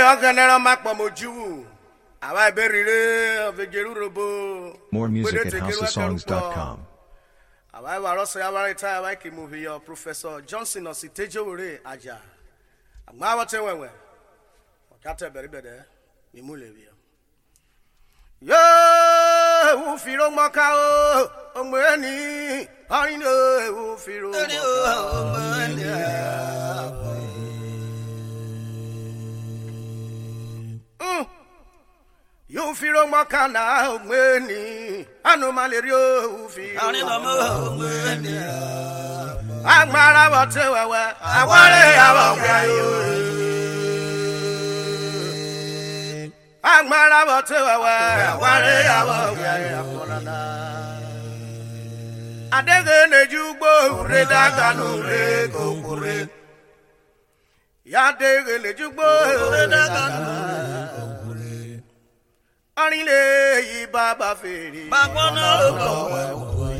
More music at housesongs.com. Professor Johnson Ositejo Ure Aja. Agbawotewewe. Okate beribede mimulebia. Yo, ufiro maka o, omweni, arino ufiro maka. You feel maka na omweni, anomalerio ufiro. Agmara wotewewe, aware awogayo. Agmara wotewewe, aware awogayo. Adege nejugbo redaga no re kokore. Ya dege nejugbo redaga no. Arile yi baba feri. Bagwana robo.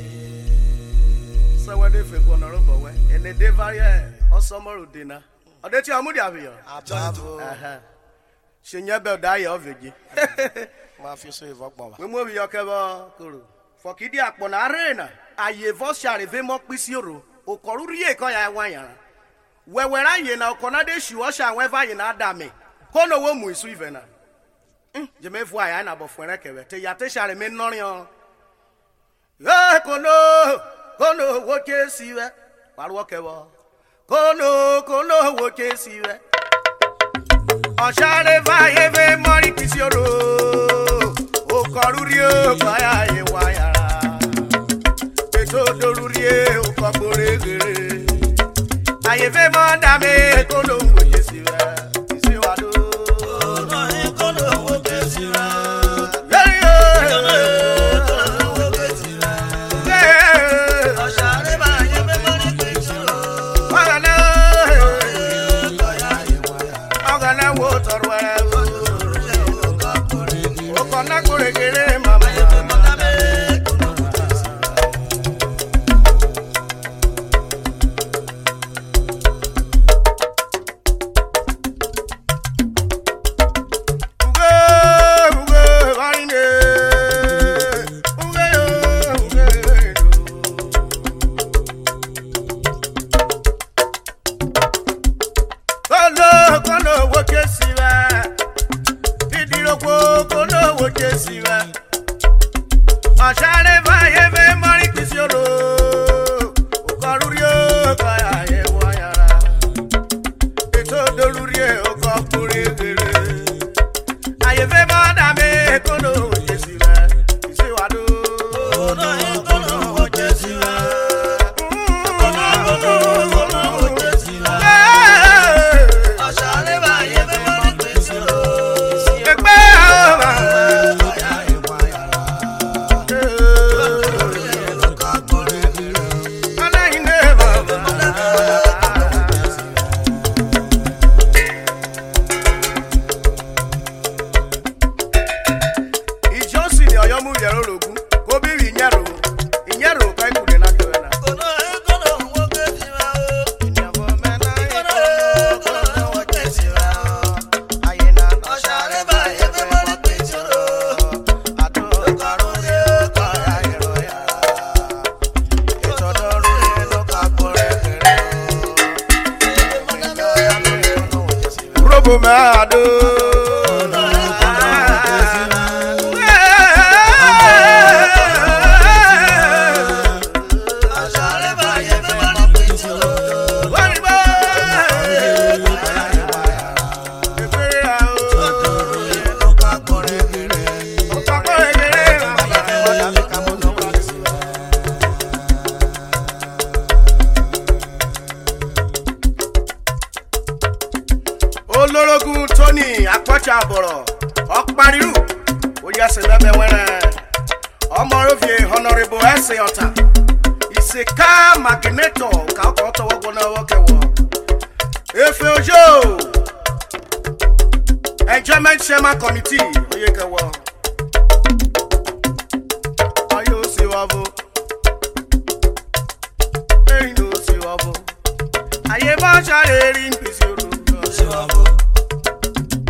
Sawade fe gwana robo we. Ene de varie osomoru dina. Ode ti amudi abiyo. Ababo. Shenya be da ye oveji. Ma fi so evogbo wa. We mo bi yokebo koro. Fokidi apo na arena. Aye vo share ve mo pisi oro. Okoru rie ko ya wanyara. Wewera ye na okona de shiwo sha wever ye na adame. Kono wo mu isu ivena. Je me vois ya na bofwere kewe te ya te share me norion kono wo kesiwe parwo kewo kono wo kesiwe o share va eve mori kisioro o korurio baya ye wayara eto dorurie o koboregere ayeve mo dame kono wo kesiwe isiwado Enjoyment Chairman Committee, Oyekewo. Ayo siwavo. Eino siwavo. Aye ba share rin pisoro. Siwavo.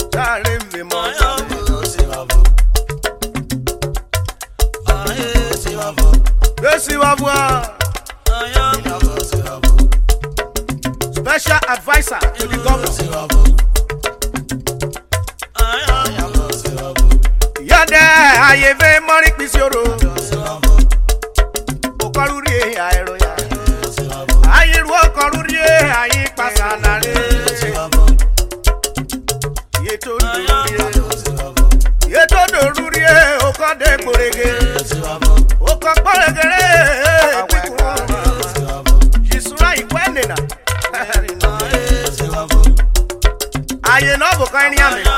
Aye no bo kan ni ame.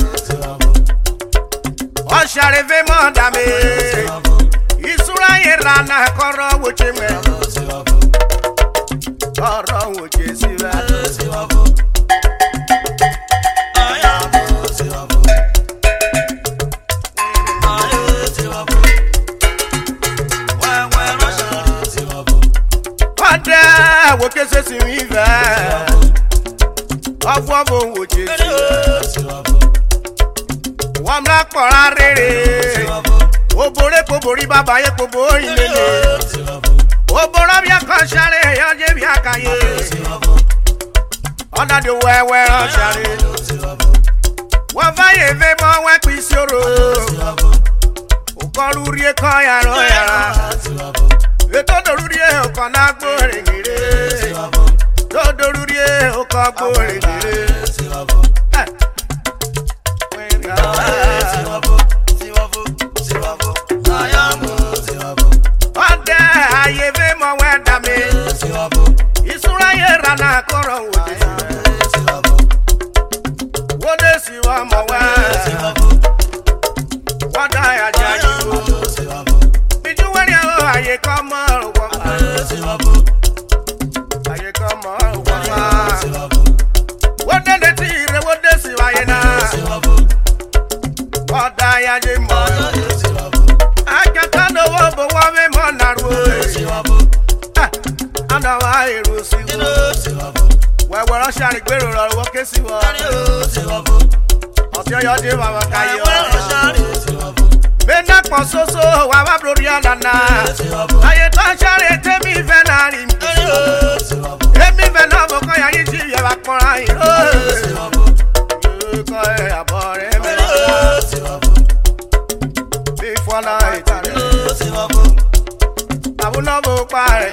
O share ve mo da me. Isura ye rana koro wo cheme. Koro wo chesiwa. Wo kese si mi ve afọ bo wo Jesu wa mla pora rere o bore ko bori baba ye ko bo ilele o bora bi kan sare yo je bi akaye ona de wewe ran sare wa va ye ve mo we pisoro o ko ruri e kan ya ro ya eto doruri e o kan na gbo regire Dodorurie okagbo regire Ode ayeve mo weda me Isura ye rana koro wode siwa mo wa Wada ya jayu Biju wari o aye kama wa Aye kama What did the tea? What does he want? What I am, I can't know what woman on our way. And now I will see you. Where were I shining? Where are you? What can see you? I'll tell you, I'll tell you. Bena Pososo, Wava Brodiana. I don't share it to me, Venari. Emi Venavo, I need you, Yakmai. You call a boy, before night. I will not go by.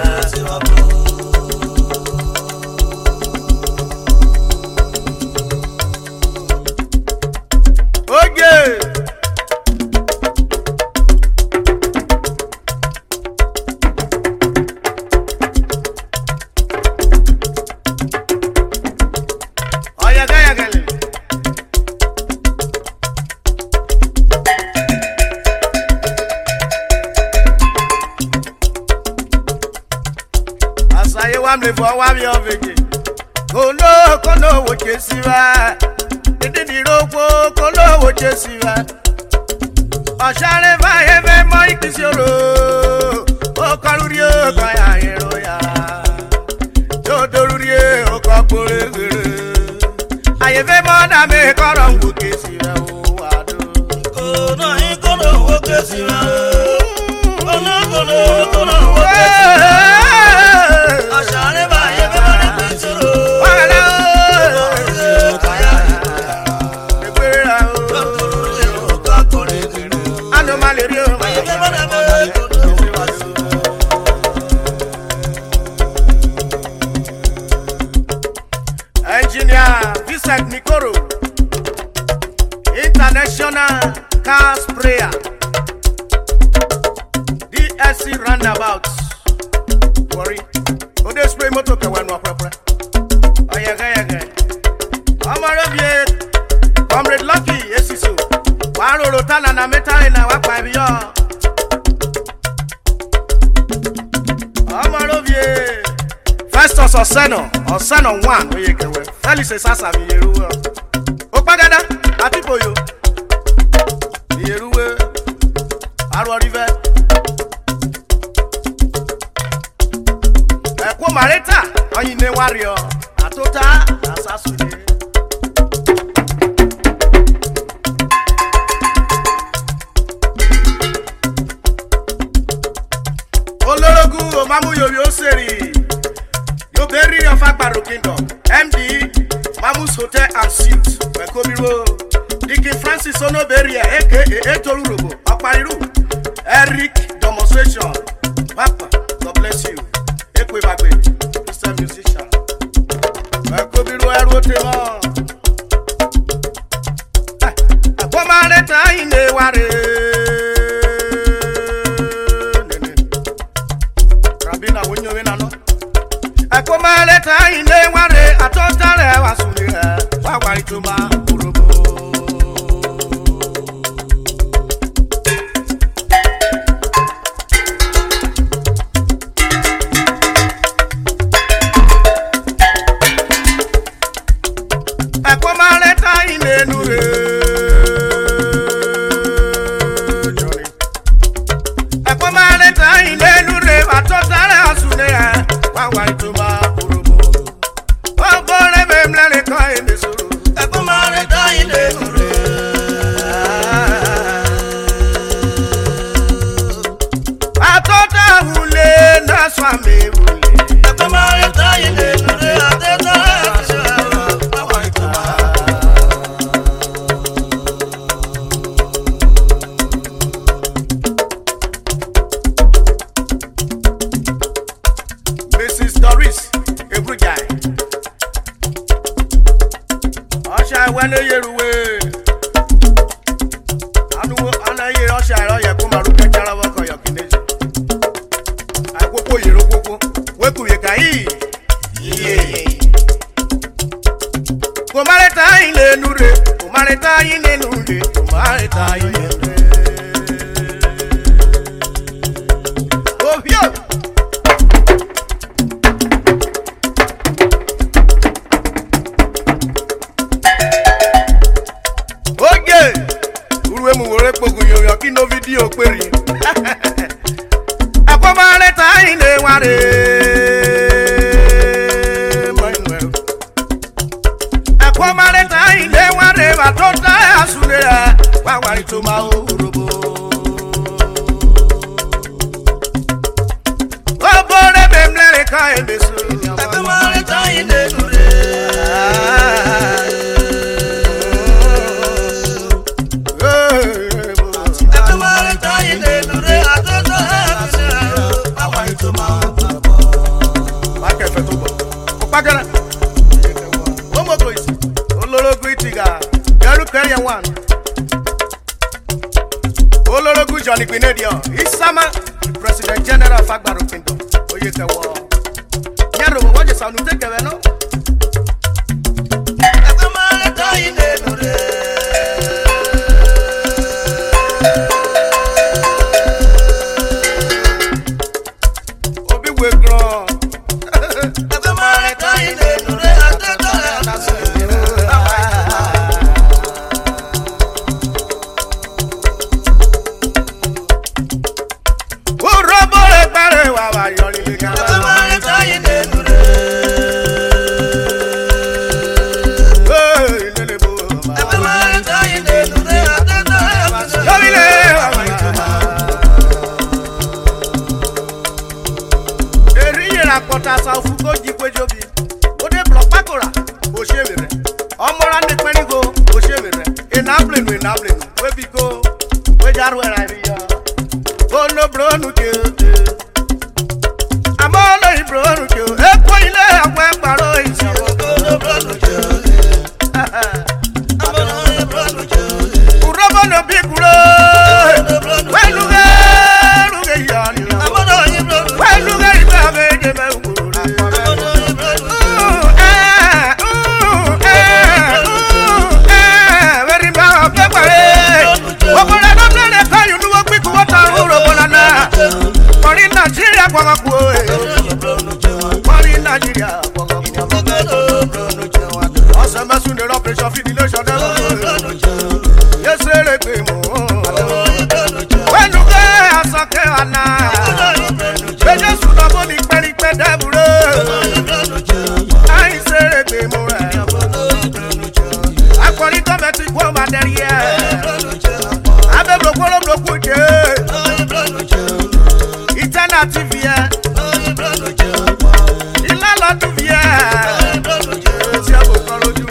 Okay. For one of it. Kolo, what you see, it did Kolo, what you see. I shall ever have a mic is your oh, Calurio, by Heroya. Dodoria, oh, Capore. I have a man, I make a who kiss you. Oh, no, he gonna walk as you. Oh, no, Engineer Vincent Mikoro, International Car Sprayer, DSC Roundabout. Worry, oh, they spray motor can one more proper. Oh, yeah. I'm a Comrade Lucky, yes, so. Waro Rotana na metal in our 5 years. I'm a Festus Oseno 1, we can wear. Felix Sasa, Yeru. Opagada, Atipoyo. Yeru, Arwa River. Mareta, on you warrior, Atota, Assassin. Olorogu, Mamu Yoseri, you bury your Fakbaro Kingdom, MD, Mamus Hotel and Suites, Mekobiro, Dickie Francis Onoberia, aka Etorugo, Apariru, Eric Demonstration, Papa, God bless you. Mr. Musician, I could be royal with him. I come on a time, they worry. Rabina, when you're in a I come on a time, they worry. I thought I was wawari tuma urobo. Ekwamare ta inenure. Ekwamare ta inenure batotare asune wawari tuma urobo. Obore memlele ko emesuru. Ekwamare ta inenure. Atota hule na swame hule. Ekwamare ta inenure ateta. Mrs. Doris Ebrujai. Osha wele yeruwe. Anu anaye osha ro ye ko maru kejara wo ko yokineji. Akoko yero koko. Weku ye kai. Iye. Ko mare ta ile nure. Ko mare ta ile nure. Ko mare ta ile nure. Oh yo. Uruwe mu wore pogun yoyo ki no video peri. Akwamare ta ine ware. Manuel. Akwamare ta ine ware ba to ta asure wa wari to ma urobo. Obore memlere ka ebesu. Akwamare ta ine nure. Bagara. Omo boys. Olorogu itiga. Yaru kere one. Olorogu Johnny Gbenedio. Isama President General Fagbaro Kingdom. Oyekewo. Nyaro wo je sanu tekewe no. Akamale ta ine nure. Obi we grow. Akota South go jikwejobi. Ode block pakora. O shewere. Omora ne kwenigo o shewere. Enabling. We bi go. We jaru era biya. Oh no bro nu ke. Amolo bro nu ke. E ko ile agba paro isi. Oh no bro nu ke. Amolo bro nu ke. Urobo no bi kuro. We luge ya ni. Amolo bro. We luge iba be de me. Nigeria kwa kwa Nigeria kwa Osama sunde operation fidilation yes re pe mo wenu ke asake ana beje suno bo ni peri pe debure ai se re pe mo akori committee kwa materia abe bloko je TV ila lo TV ti abo kan loju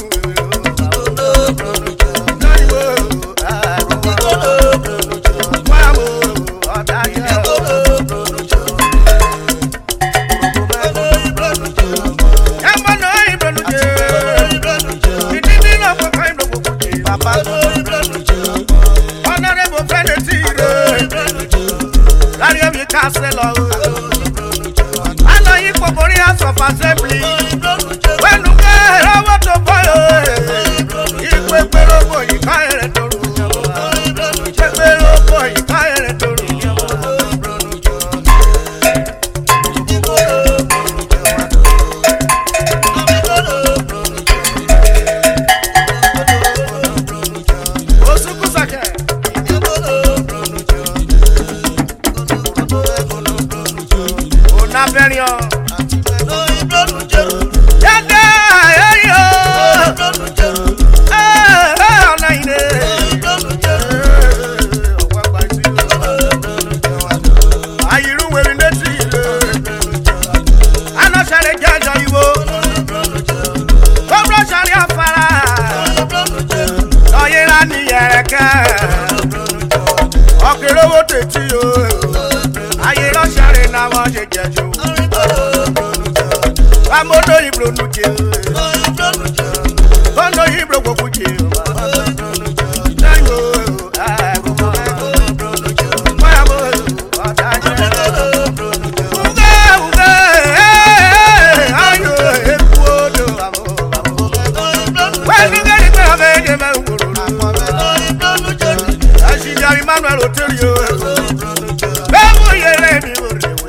Castle. I know you for House of Assembly. When you get over to boy. bro nuche. Kono hibro go kuche. Tango ah go bro nuche. Maya bo otaje. Uga ayo epuodo amo. When you get it me de me ngoro. Ashijari Manuel Otelio. Bebo yele mi orewe.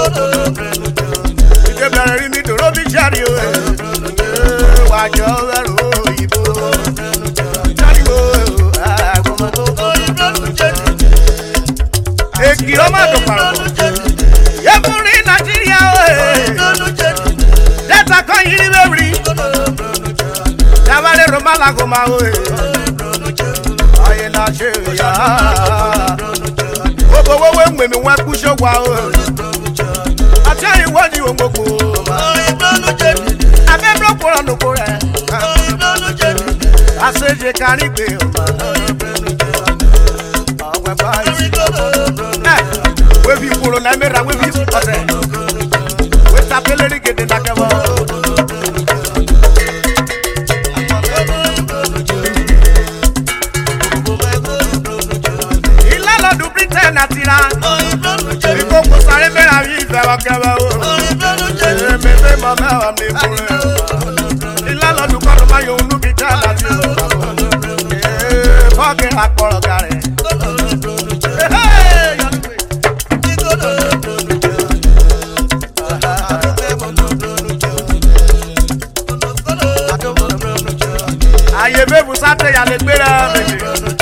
Ike bere mi to robi jari o. Wa jo ero ibo. Jari o agomo. Eki o ma to paro. Ye furi Nigeria o. Data kan yiri beri. Yabale Roma la goma o. Aye na che ya. Obo we me wa kusho wa o. Ati ayi wodi ongboko. Abe block on no kore. Aseje kari gbe o. Awe ba. We bi kuro na mera we bi ose. We tapele ri gede na kewo. Natira, iko kusare mera vive wakaba o. Me mama amne kure. Ilala du kono ma yo nu bitala ti o. Foke akoro gare. Aye bebu sate ya le gbera meje.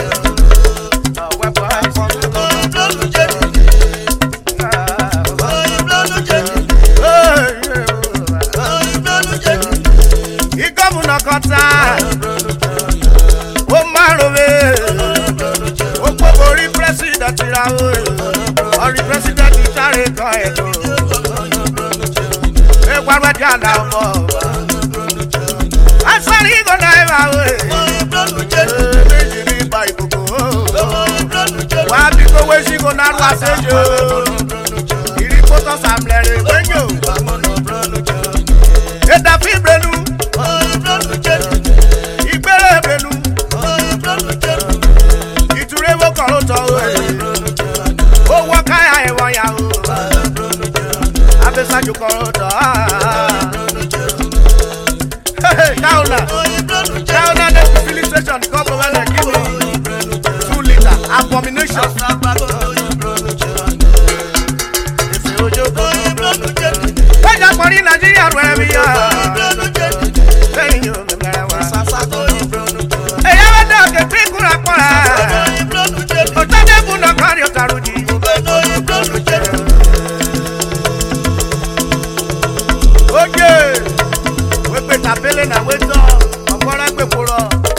Ori president itare ko edo. E gwarwa jana mo. Asari go na e ba we. Meji ba ikoko. Wa bi ko we si go na ru asejo. Iri poto samlere wenyo. E da fi brenu. Igbere brenu. Iture wo ko to we. Abesajo koroto hey kauna the filling station come over there give me 2 liter abomination ese ojo ko eja pori Nigeria rwe mi ya hey yo me gara wa eya we do ke pikura pora otade bu no kari otaruji Tapele na weto okora pe poro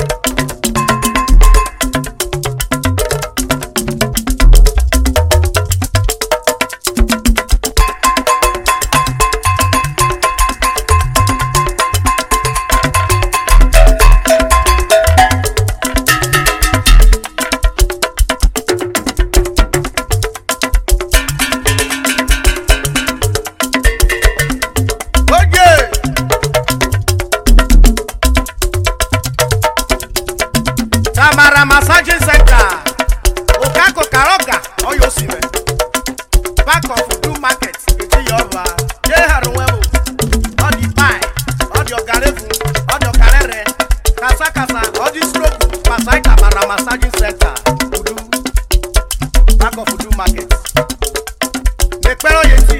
Massaging center. Okako Karoga. Oyo Sime. Back of Udu Market. Iti Yoba. Jeharuwemo. Odi Pai. Odi Ogarefu. Odi Ogarere. Kasa Kasa. Odi Stroke. Masai Tamara Massaging Center. Udu. Back of Udu Market. Nekpero Yeti.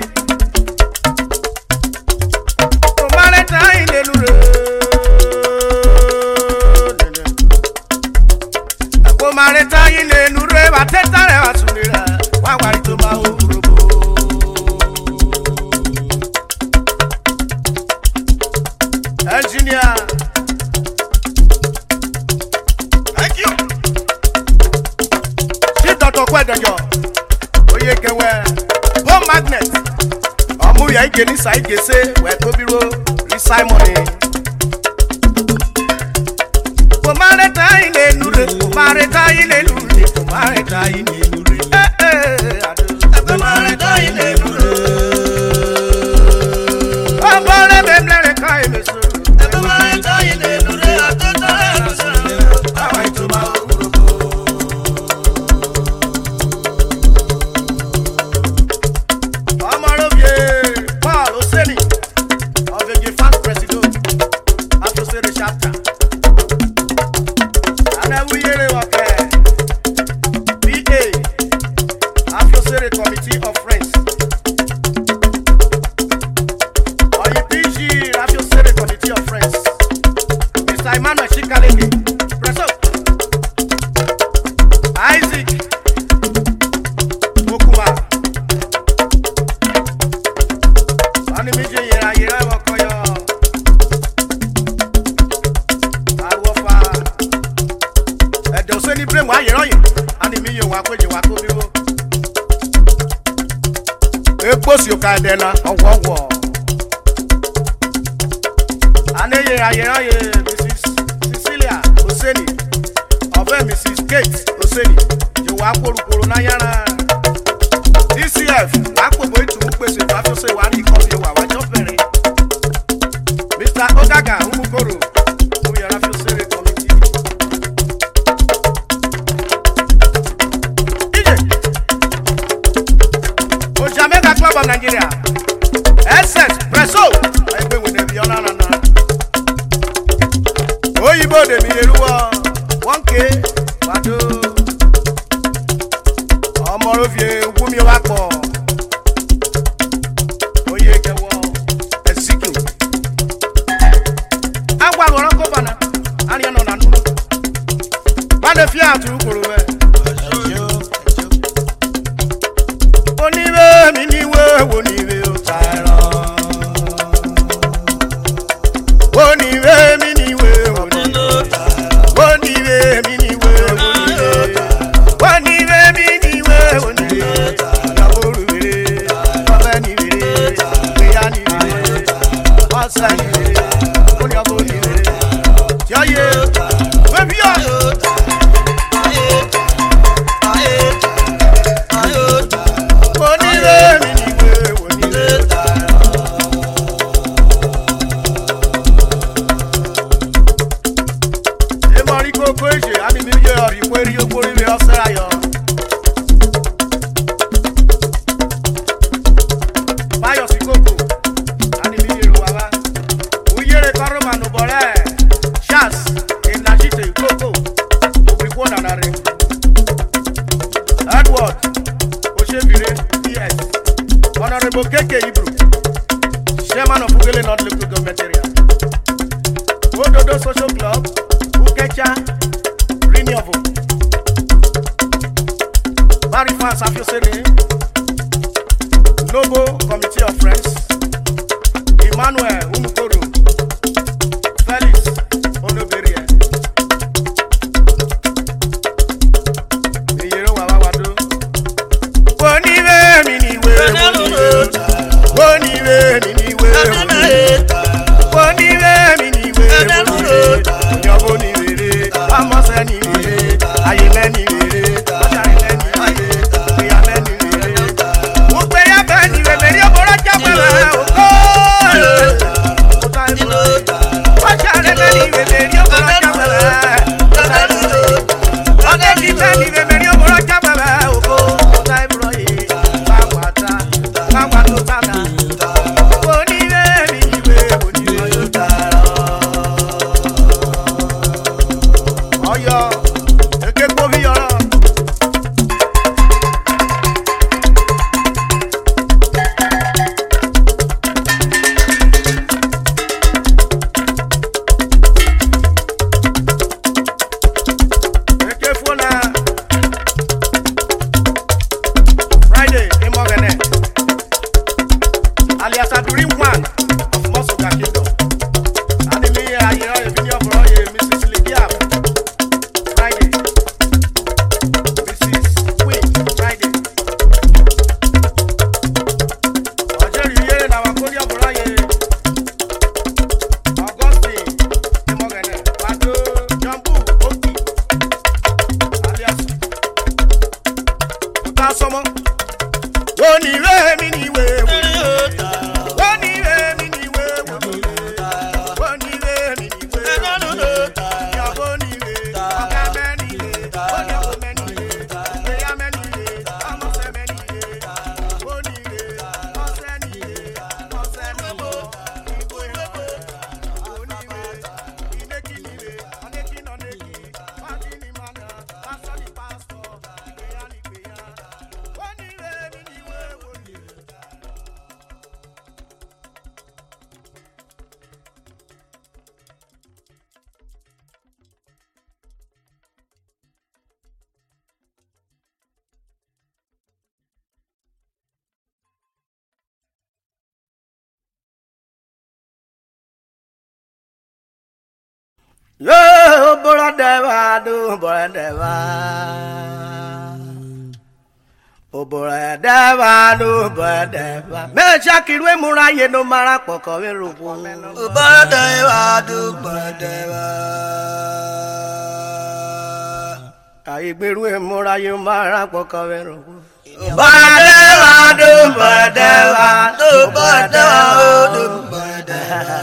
Omare Tai Nelure. Mareta ile nure bateta re wasunira wa wari to ma ogrobo engineer thank you she Dr. Kwedejo oye kewe home magnet omu ya ige ni sai gese we to biro ri Simon Mareta ile nure Mareta ile nure Mareta ile nure Mareta ile nure Abale memlere kai mes Committee of Friends. Committee of Friends. Mr. Emmanuel Shikalenge. Preso. Isaac Okuma. Ani meje yera wakoyo. Awofa. Edo se ni blame wa yera yin. Ani mi yo wa koje wa ko biwo. Ekposi o ka dena owo. Aneye ayeraye Mrs. Cecilia Oseni of Mrs. Kate Oseni je wa korukoro na yara DCF apobo itu pese fa so se wa ri ko se wa jo bere Mr. Ogaga Umukoro o yara fi sere committee ije o Jamaica Club of Nigeria SS Preso egbe we ne bi ona na Oyibo de mi eruwa 1K wado Omoro vie wumi wa po Oye kewo Esiki Agwa ro ko bana ani no na nu Bana fi atu koro we Oniwe mi ni we woniwe o tara Oniwe mi ni we Chairman of Ugele North Local Government Area. Ododo Social Club, Ukecha, Renewable. Barry Fans Afiosene, Noble Committee of Friends, Emmanuel Umukoro, Felix Onoberia. Eyero Wawawado. Woniwe miniwe, woniwe miniwe, woniwe miniwe, nyabo niwere, amose niwere, ayele niwere, ajare niwere, ayale niwere. Ukwe ya bani weberi obora jabala, oko. Ajare bani weberi obora jabala, ode di bani weberi obora jabala, oko. Tai broye, bawata, bawato tana. boradeva. O boradeva no boradeva. Me chakirwe muraye no mara poko verupo. O boradeva do boradeva. Aigberu muraye mara poko verupo. Boradeva do boradeva do boradeva do boradeva.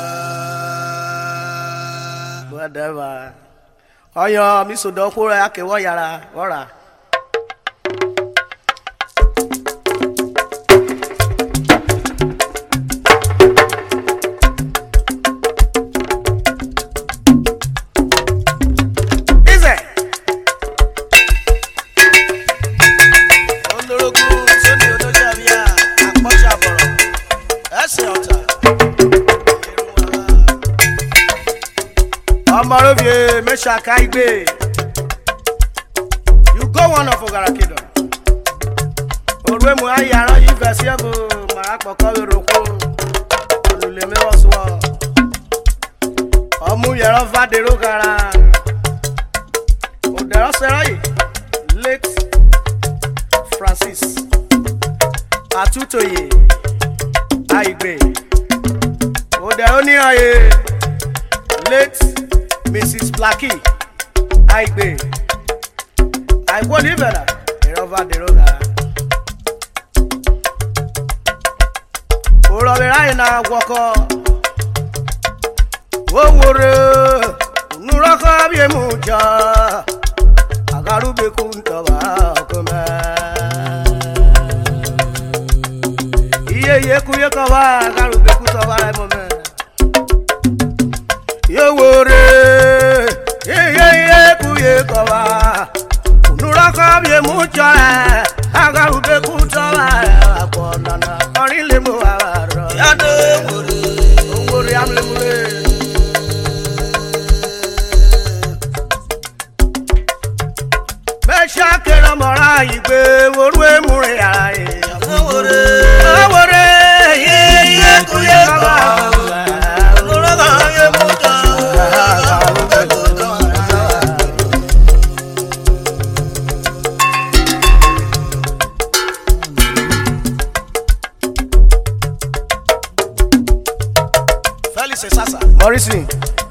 Boradeva. Oyo mi so do ko re akewo yara ora. Amarovie Meshaka Igbe. You go one of Ogarakido. Orwe mu ayaro yi fesiego marapoko eroko. Olule me oswo. Omu yero vadero gara. Odero serai. Late Francis Atutoye Aigbe. Odero ni aye. Late Mrs. Blackie Aigbe. I won't even over the road. Or over I now walk on. Oh, Nuraka Yemuja Agarube Kuntava Kuma Ye Kuyakava Agarube Kutava moment. Ye wore, ye kuye kawa. Nuraka bie mucha, aga ube kutawa. Akona na orile mo awaro. Yado wore amle mure. Mesha kera mara igbe worwe mure aye. Wore, ye kuye kawa. Nuraka bie mucha. Morrison.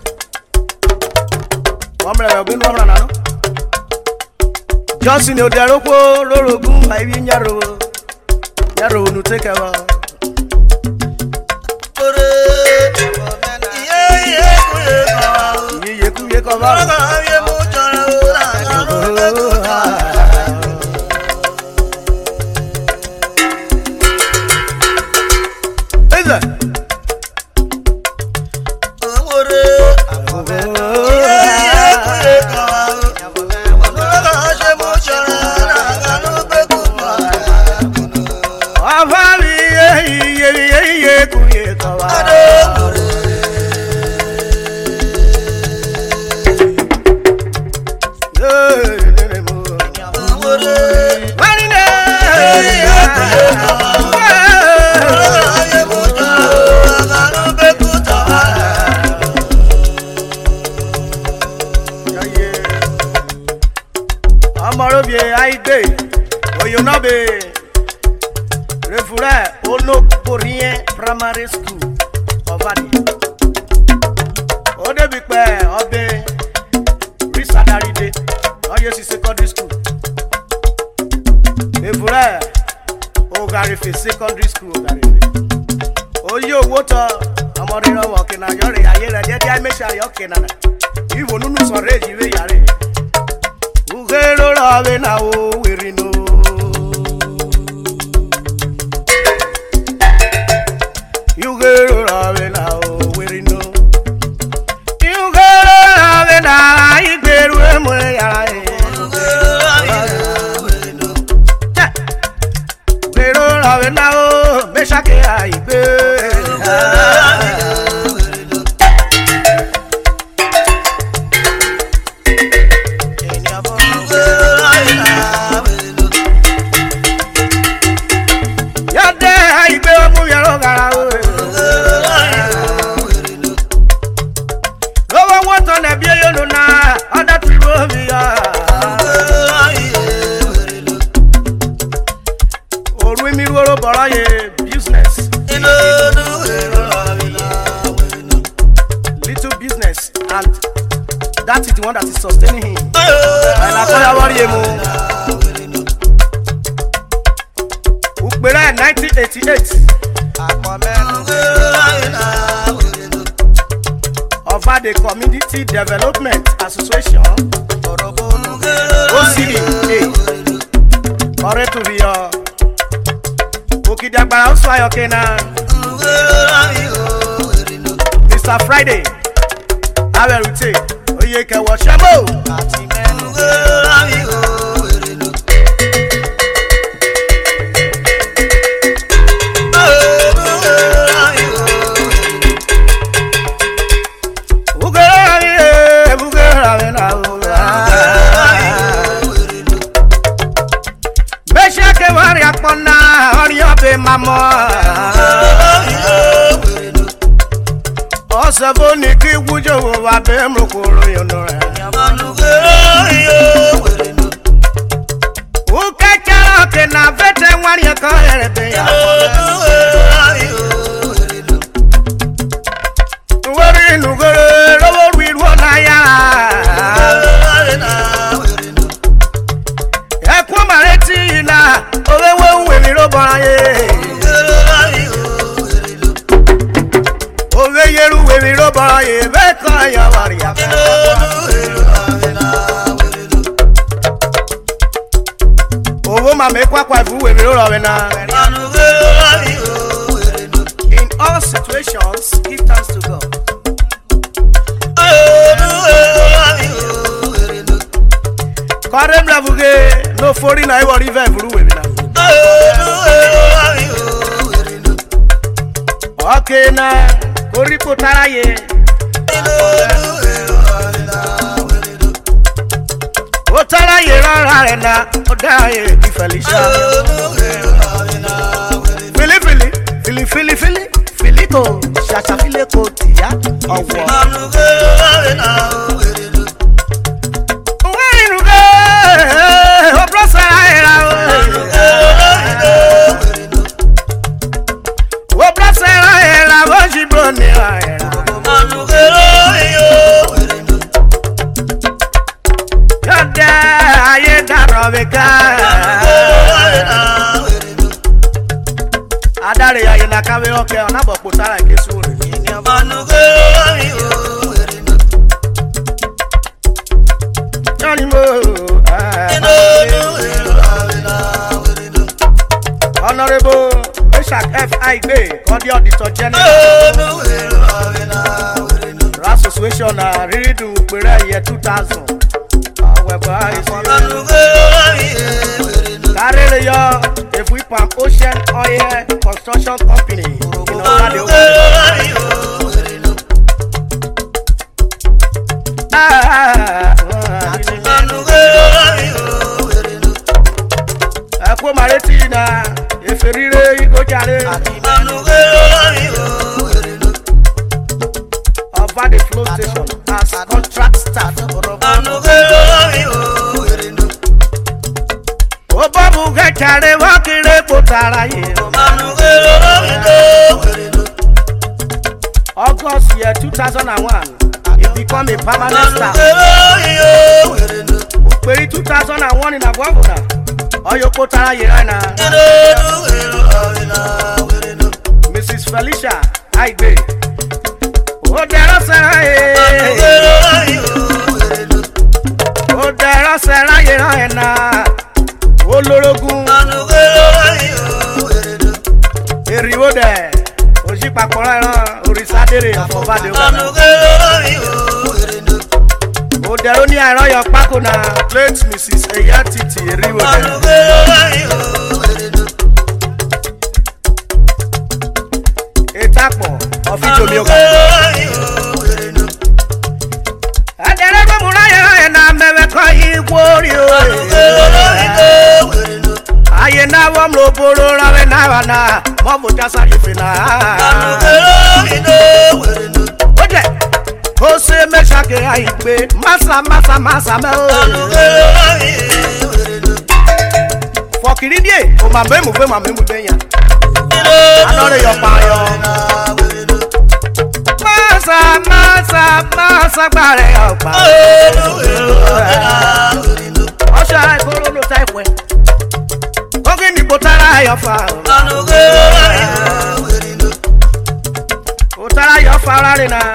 Wamra ogun wamra nanu. Johnson oderoko lorogun aibi nyaro. Nyaro nu take ewa. ore Ye kuye kawa. ye mo jara Amarovie Aigbe Oyonabe Refura Oloporien Primary School Ovadi Odebipe Obe Risadaride Oyesi Secondary School Refura Ogarife Secondary School Ogarife Oyo Woto Amorira Wakina Yore Ayere Dedi Mesha Yokina Iwo Nunu Sore Jiwe Yare Ugero Rave na o wirino. Ugero Rave na o wirino. Ugero Rave na Igberu emwe yara e. Ugero Rave na o Meshake Aigbe. teni na koya wari emu Ukbere 1988 over the Community Development Association OCD correct to be Okidagbara Uswayo Kenan Mr. Friday Averute Oyeke Washamo Mama Osabo ni ki wujo wa be mo koro yono re O kekara ke na vete wari ka erebe ya Wari nu gore rowo wi wona ya E ko mareti na owewe we mi ro baraye Yeru we mi roba ye beka ya waria Owo ma me kwa fu we mi roba na In all situations give thanks to God Karem la buge no fori na iwo river buru we na Okay na Oripo taraye O taraye rara na odaye Felicia Filito Shasha fileko tia owo O brasa era O brasa era Boji brone era Yada aye darobeka Adare aye na kawe oke ona bopo tara kesu re Johnny Mo Honorable Meshach F.I. Bay, Kodi Auditor General Association really do year 2000 Carry your if we pump Ocean Oil Construction Company in Ako Maritina if you go carry over the flow station as contract staff. Obabu gachare wakire potara ye. August year 2001, he became a permanent staff. Ukperi 2001 in Agwabuna. Oyo potara ye rana. Mrs. Felicia Aibe. Odera sera ye na olorogun eriwo de oji papora ran orisadere afobade odero ni aran yo pako na late Mrs. Eyatiti eriwo de etapo ofijomi oga adere go muraya na mewe ko igwori aye na wo mlo boro rawe na wana mo mo jasa ifina oje o se meshake aipe masa me fokiridie o ma be mu be yan anore yo pa yo masa masa gbare ọ̀pá. Ọ̀ṣà ìkóró ló ta ìpẹ́. Oge ni botara ayọ̀fà. Botara ayọ̀fà rárẹ̀ náà.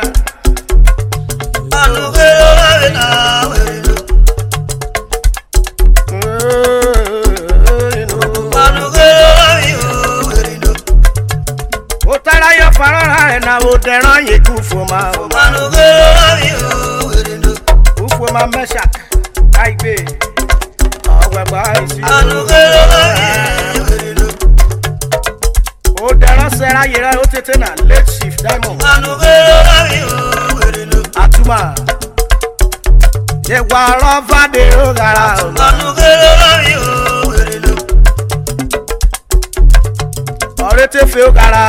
Botara ayọ̀fà rárẹ̀ náà o dẹ̀rán yẹ kú fún ma. Kú fún ma mẹ́ṣà káìgbé. Ọ̀gbẹ̀gbà ìsìn. O dẹ̀rán sẹ́ra yẹra o tètè náà late shift diamond. Atuma. Ye wa rọ́fà de o gara o. Ọ̀rẹ́ tẹ fẹ́ o gara.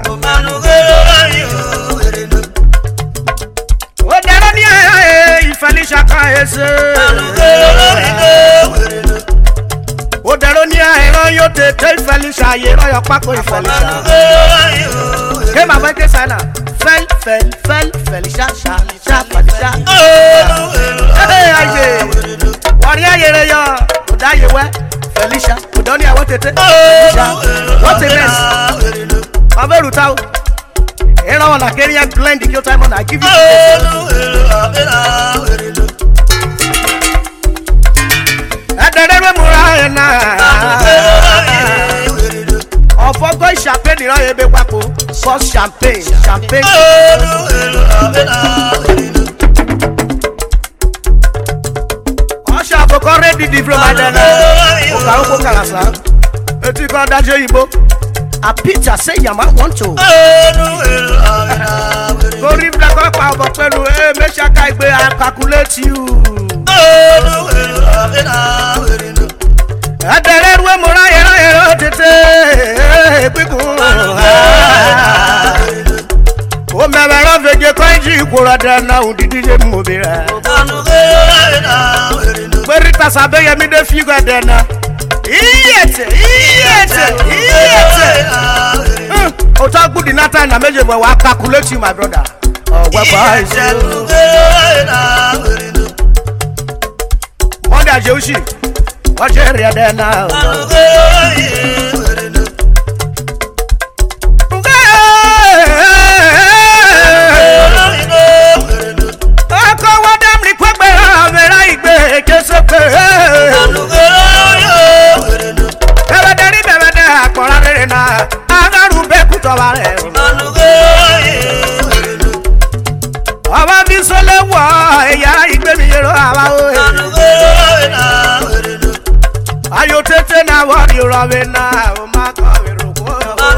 O dẹ̀rán ní ìfẹ́lísà kan ẹsẹ̀. O dẹ̀rán ní ẹ̀rán yóò tètè ìfẹ́lísà yẹra yọ pákó ìfẹ́lísà. Ké màmá ké sáyà. Fẹ́lísà ṣá fẹ́lísà. Ayé wọ́n rí ayé rẹ̀ yọ ọ̀dà ayé wẹ́ Felicia ọ̀dọ́ ní àwọn tètè Felicia wọ́n ti mẹ́sì bàbá èrò táwọn ìran wọn nàkẹ́rì yẹn blend kí ó táwọn ọ̀nà give you ẹ̀dẹ̀dẹ̀rẹ̀ múra ẹ̀ náà ọ̀fọ́gọ́ ìṣàpẹ́ nìran yẹn bẹ wákò sọ champagne. Ọ̀ṣà ready diploma dẹ́nà ọ̀kà òkú kàlàsà etí kan dájọ́ ìbò a picture say yama want to. Torí fúlẹ́kọ̀ pa ọ̀bọ̀ pẹ̀lú mẹ́ṣáká ìgbé I calculate you. Ẹ̀dẹ̀rẹ̀ rú èmúra yẹ̀rọ tètè pípùn. O mẹ́rẹ̀ rán fèjì kọ́ ìjì ìkúrọ̀ dẹ́nà òdìdí yé mú bí rẹ̀. Berita sabeyemi de figure dena. Iyete. Ota good in that time na meje we wa calculate you my brother. Oh, whereby is you. Monday Ajeoshi. What you hear there now? Ọba bí sọlẹ̀ wọ̀ ẹ̀yà ìgbẹ́mi yẹ̀rọ àwa o. Ayọ̀ tètè náà wọ́n rí rọ̀wé náà ó máa kọ́ ìrùkọ́.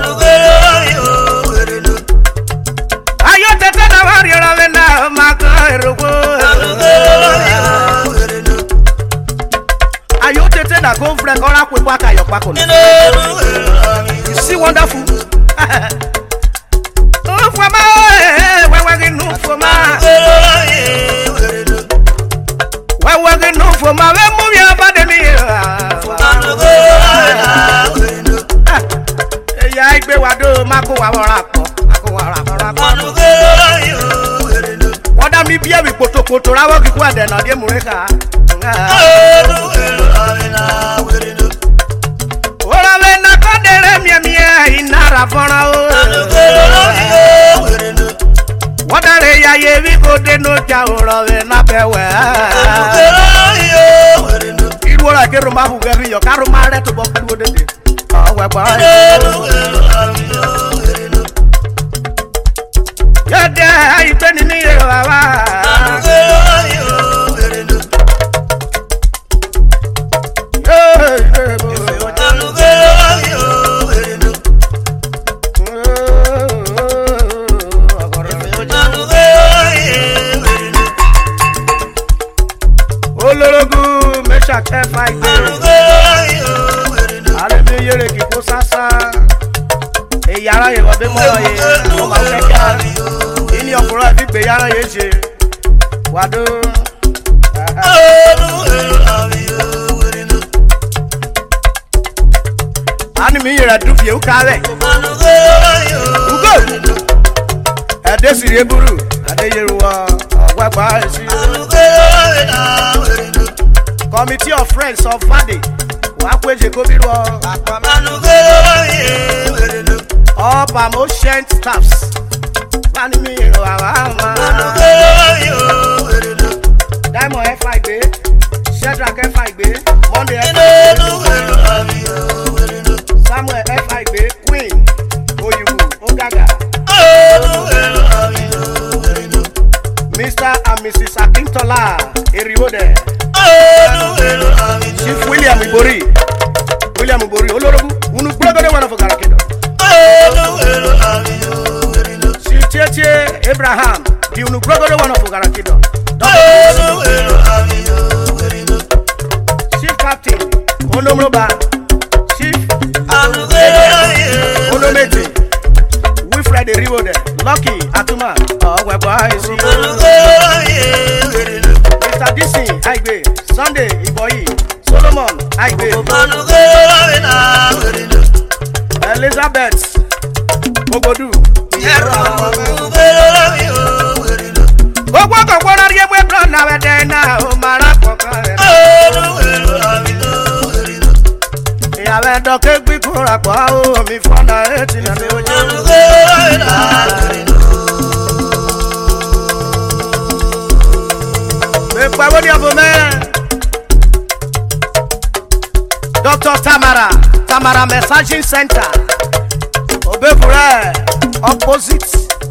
Ayọ̀ tètè náà wọ́n rí rọ̀wé náà ó máa kọ́ ìrùkọ́. Ayọ̀ tètè náà kó ń fẹ́ kọ́ra pé wá kayọ̀ pákó ni. You see wonderful. Ufoma wewe no foma wewe no foma we mu ya bade mi ya igbe wa do mako wa ra po wọ́n dá mi bí ẹ̀wì pòtòpòtò ráwọ́ kíkú àdẹ̀nà dé múrẹ́ká. Ọ̀rọ̀wé náà kọ́ dẹ̀rẹ́ miẹ̀miẹ̀ ìnára fọ́nrán o. Wọ́n dáre yàyè wí kó dénú jà ọ̀rọ̀wé náà bẹ̀ wẹ̀. Irú ọ̀rọ̀ ìkérò máa hù gẹ́bí yọ̀ kárò máa rẹ̀ tó bọ́ pẹ̀lú òdèdè. Ọ̀wẹ̀ pa yọ̀dẹ̀ àìpé ni mi yẹ wàwá. Olórogún mẹ́ṣà kẹfà ìgbé. Ààrẹ mi yẹrẹ kì kó sásá. Èyí ara yẹ wọ́n bí mọ́ ọ yẹ. Ọmọ akẹ́kẹ́ ìní ọkùnrin àti ìgbé yàrá yẹ ṣe. Wàdó. Àní mi yẹrẹ dùn fìyè kárẹ̀. Ugo. Ẹ̀dẹ́ sì rẹ̀ burú. Committee of Friends of Vade. All promotion staffs. Diamond FIB, Shedrack FIB, Monday FIB, Samuel FIB, Queen, Oyibu, Ogaga, Mr. and Mrs. Akintola, Eriode, Chief William Ibori, Olorogu, Unu brother one of Ogarakedo, Chief Cheche Abraham, the Unu brother one of Ogarakedo. Chief Captain Onomroba, Chief Onomete, Wilfred Riwode, Lucky Atuma, Mr. Disi Aigbe, Sunday Iboyi, Solomon Aigbe, Elizabeth Ogodu, Dr. Tamara Messaging Center, Obefure, opposite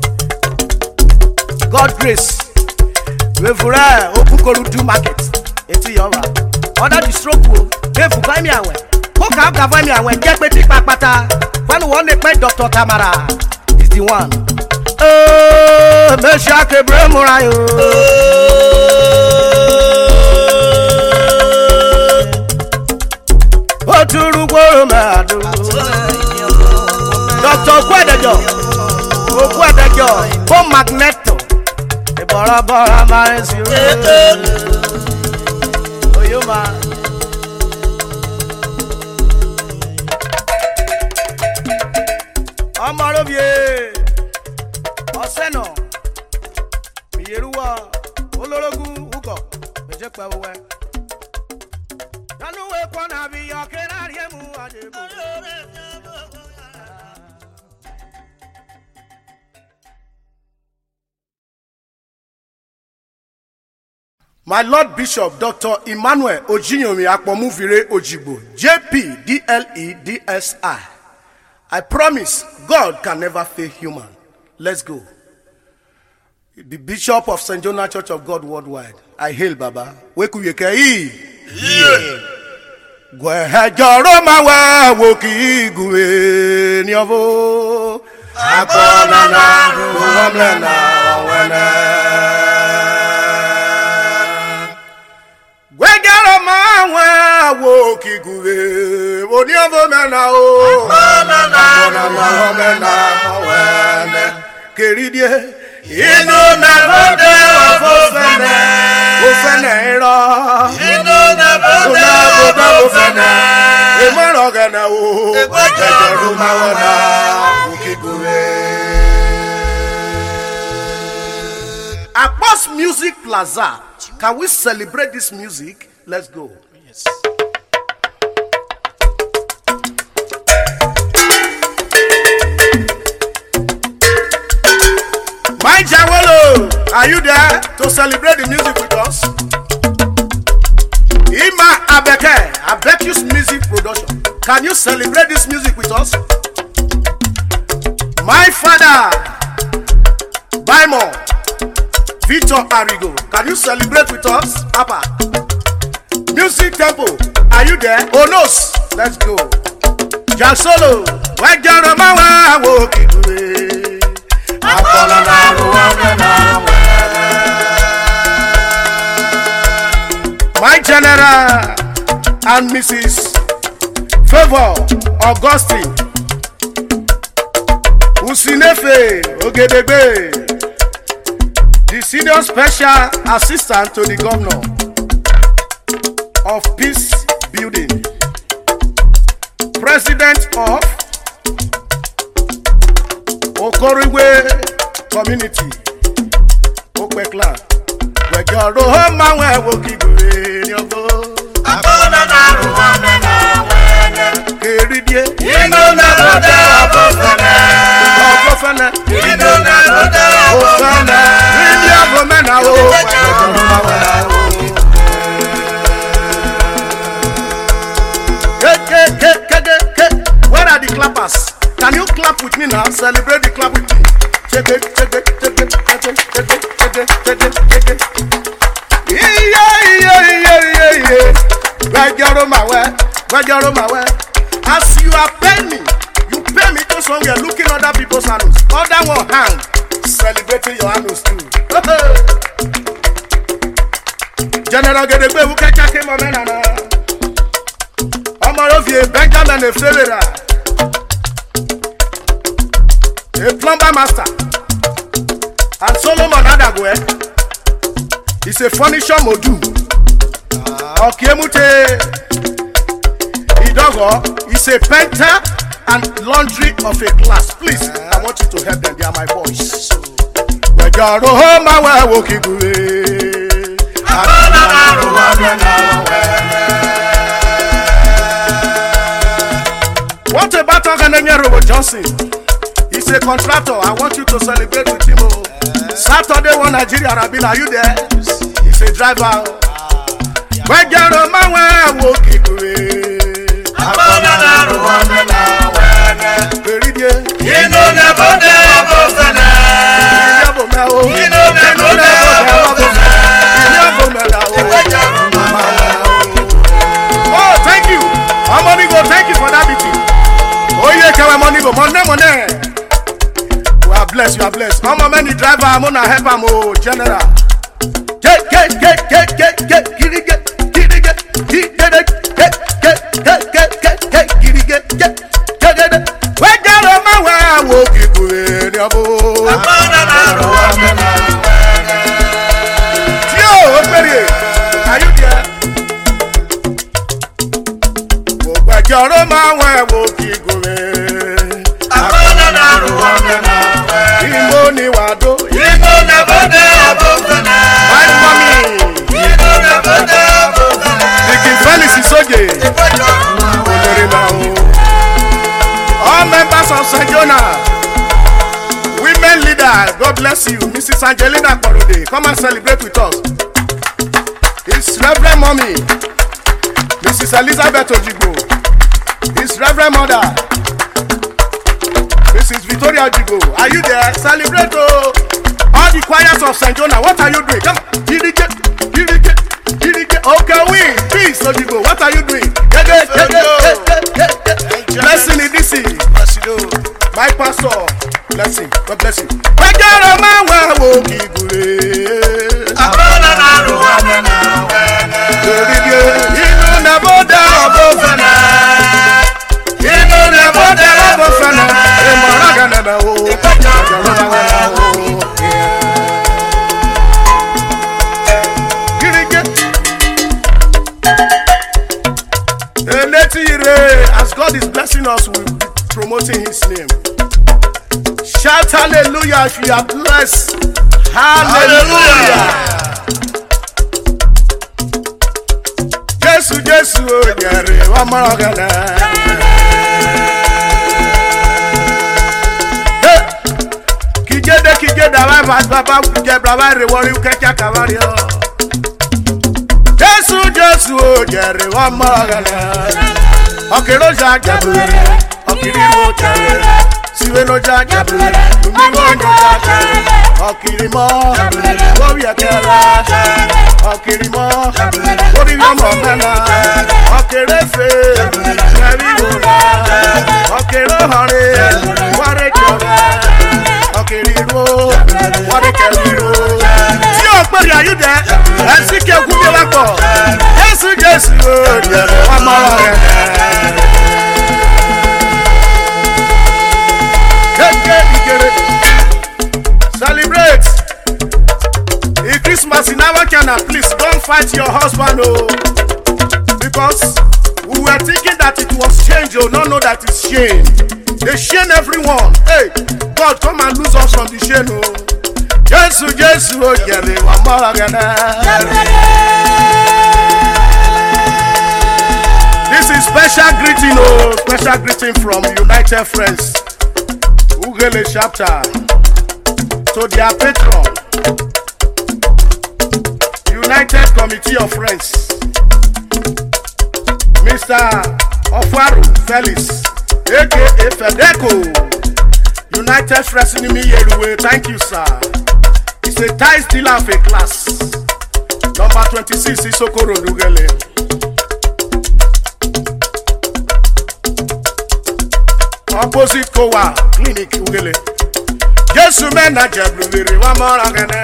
God Grace, Obefure, Opukorudu Market, Eti Yoruba. Order the stroke, they for me away. Hook up the me away, get me pata. When one they play Dr. Tamara is the one. Meshake Bremurayo. Dr. Kwedejo, Home Magneto, the Bora Maris, Oyuma, Amarovie, Oseno, Yerua, Olorogu, Uko, Bejepawe. My Lord Bishop Dr. Emmanuel Ojinyomi Akpomuvire Ojibo, JP DLE DSI. I promise God can never fail human. Let's go. The Bishop of St. Jonah Church of God Worldwide. I hail Baba. Wekuyekei. Gwehejoro mawe woki guwe nyovo. Akona na ruhamlena wene. Gwehejoro mawe woki guwe onyovo mena o. Akona na ruhamlena wene. Keridie. Inu na vode ofofene. Ofene iro. Inu na vode ofofene. Emoro gana o. Ejeru mawana ukigure. Akpos Music Plaza. Can we celebrate this music? Let's go. Yes. My Jawolo, are you there to celebrate the music with us? Ima Abeke, Abekius Music Production. Can you celebrate this music with us? My father, Baimo, Victor Arigo. Can you celebrate with us? Papa. Music Temple, are you there? Onos, let's go. Jasolo, Wajaramawa, Wokigwe. My General and Mrs. Favor Augustine Usinefe Ogedebe, the Senior Special Assistant to the Governor of Peace Building, President of Okoriwe Community, clan. We go to home and we will keep going. You go. Abona na ruwana na wene. Keridie. Ino na roda abofana. Abofana. Ino na roda abofana. Indi abomena o. Where are the clappers? Can you clap with me now? Celebrate the clap with me. Check it. As you are paying me, you pay me just when we are looking at other people's anus. Other one hand, celebrating your anus too. General Gedegbe, who can check him on Menana? Omorovie, Benjamin Efrera, a plumber master, and Solomon Adagwe is a furniture module. Okiemute Idogo is a painter and laundry of a class. Please, I want you to help them. They are my boys. We got to home and we will keep going. What about Robert Johnson? He's a contractor. I want you to celebrate with him. Saturday, one Nigeria, Rabila, are you there? He's a driver. We got to home and we will keep going. Oh, thank you. Thank you for that meeting. Oh, yeah, money. We are blessed. I'm a many driver. I'm gonna help him, general. Get. Are you there? All members of Sajona, women leader, God bless you, Mrs. Angelina Korode, come and celebrate with us. His Reverend Mommy, Mrs. Elizabeth Ojibo, His Reverend Mother, Mrs. Victoria Ojibo. Are you there? Celebrate all the choirs of Sajona. What are you doing? Come, okay, peace, Ojibo. What are you doing? Blessing in this city. My pastor, blessing. God bless you. As God is blessing us, we'll be promoting His name. Shout hallelujah if you are blessed. Hallelujah. Jesus, okay, no jagabure. Okay, no jagabure. Siwe no jagabure. Tumi no jagabure. Okay, mo. Wo ya kera. Okay, mo. Wo di mo mena. Okay, refe. Nari wona. Okay, ro hare. Ware kera. Okay, ro. Ware kera. Ti o pe ya you there. MC ke ku mi la po. Jesus, celebrate a Christmas in our Ghana. Please don't fight your husband, because we were thinking that it was change. No, that it's shame. They shame everyone. Hey, God, come and lose us from the shame. Jesu Jesu ojere wa moragana. This is special greeting, special greeting from United Friends, Ugele chapter, to their patron, United Committee of Friends, Mr. Ofaru Felix, aka Fedeco, United Friends in Yeruwe. Thank you, sir. It's a tie stealer of a class. Number 26 Isokoro Ugele. Opposite Kowa Clinic Ugele. Jesu mena jablubiri wa moragana.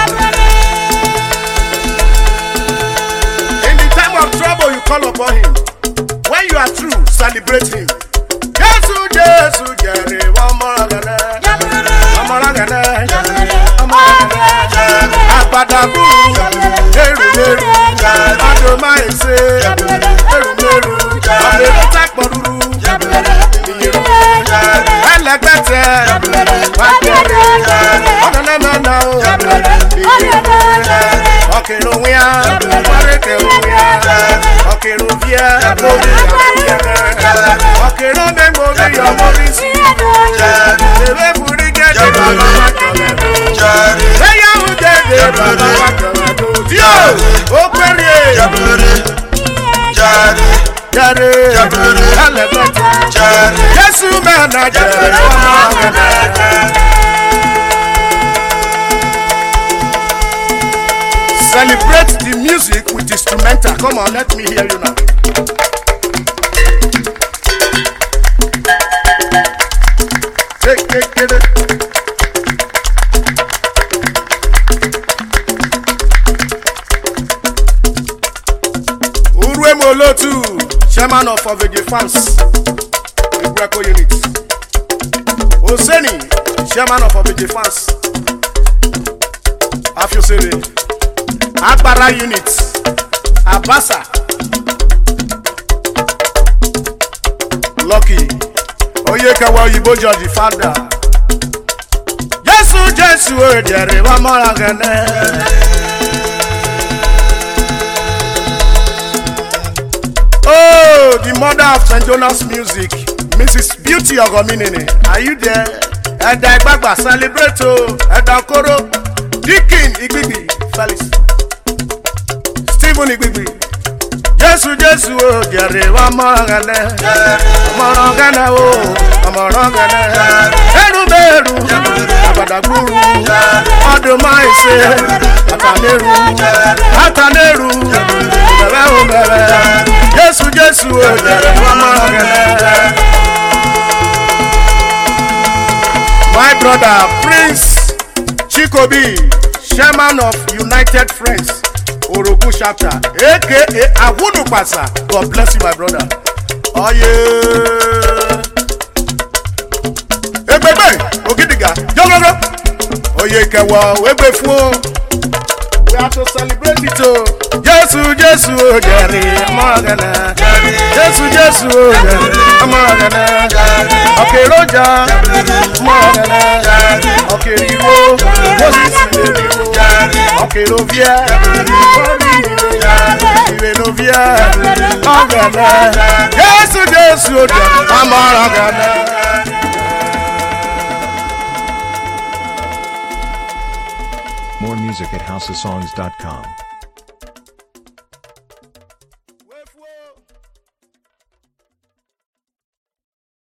In the time of trouble you call upon him. When you are through, celebrate him. Jesu Jesu jere wa moragana. Moragana. Abadabu eru eru. Adoma ese eru eru. Abere takporuru. Elegbete wakere onana okero wia wareke wia okero via okero membo be yo morisi ebe burige de baba eya uje de baba dio okwere jare elegbete Jesu mena jare celebrate the music with instrumental. Come on, let me hear you now. Get it. Urwemo Lotu, chairman of Ovege Fans, Ibrako Unit. Oseni, chairman of Ovege Fans, Afiosere. Agbara Unit, Abasa, Lucky, Oyekawa Oyibo George Father. Jesu Jesu ojere wa moragana. Oh, the mother of St. Jonas music, Mrs. Beauty Ogominene. Are you there? Eda Igbagba celebrate o. Eda Okoro, Dikin Igbibi, Felix. Stephen Igbibi. Jesu Jesu o jere wa moragana. Moragana o, moragana. Eru beru, abadagburu. Odoma ise, ataneru. Bebe o bebe. Jesu Jesu o jere wa moragana. My brother Prince Chikobi, chairman of United Friends, Orogu chapter, aka Awunu Pasa. God bless you, my brother. Oh yeah. Hey baby, Ogidiga, Jogogo. Oh yeah, Kawa, Webefu. We have to celebrate it too. Jesu Jesu ojere moragana. Jesu Jesu ojere moragana. Okeroja moragana. Okeriwo Moses Okerovia Ivenovia moragana. Jesu Jesu ojere moragana. More music at housesongs.com.